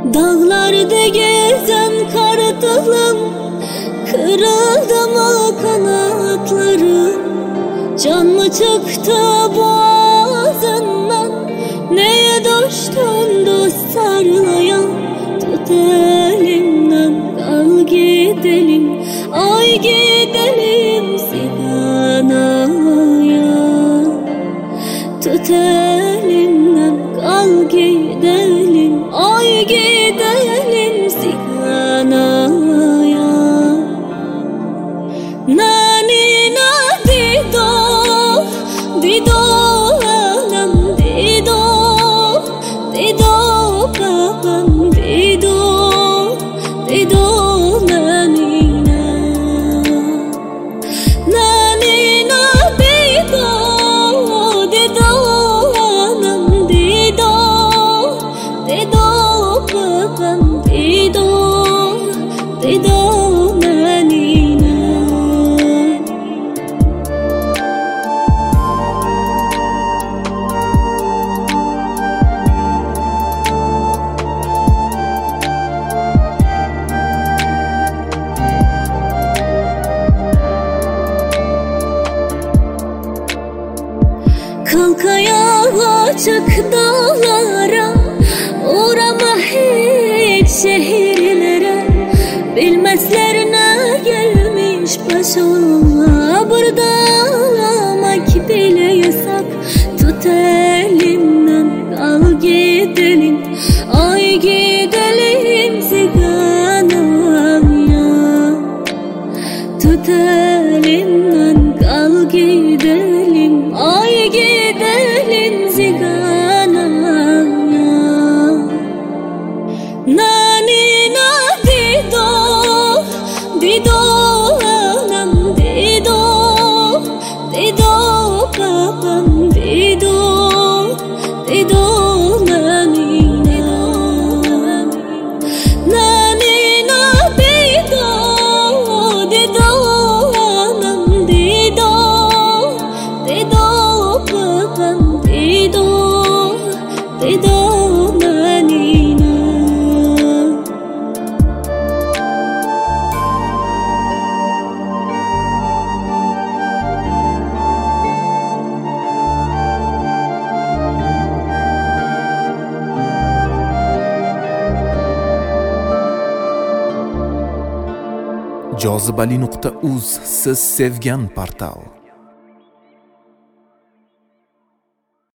Dağlarda gezen kartalım, kırıldı mı kanatlarım? Can mı çıktı boğazından? Neye düştün dost sarlayan? Tut elimden kal gidelim, ay gidelim Sigana'ya. Tut elimden kal gidelim, ay gidelim Sigana'ya. Nani na dido, dido anam dido, dido babam dido, dido nani na. Nani na dido, dido anam dido, dido babam dido, dido nani na. Kalk ayağa çık dağlara, uğrama hiç şehirlere. Bilmezler ne gelmiş başıma, burada ağlamak bile yasak. Tut elimden kal gidelim, ay gidelim Sigana'ya. Tut elimden kal gidelim, ay gidelim Sigana'ya. Nani na dido, dido anam dido, dido babam dido, dido nani na. Nani na dido, dido anam dido, dido babam dido, dido nani na. Jozibali.uz siz sevgan portal.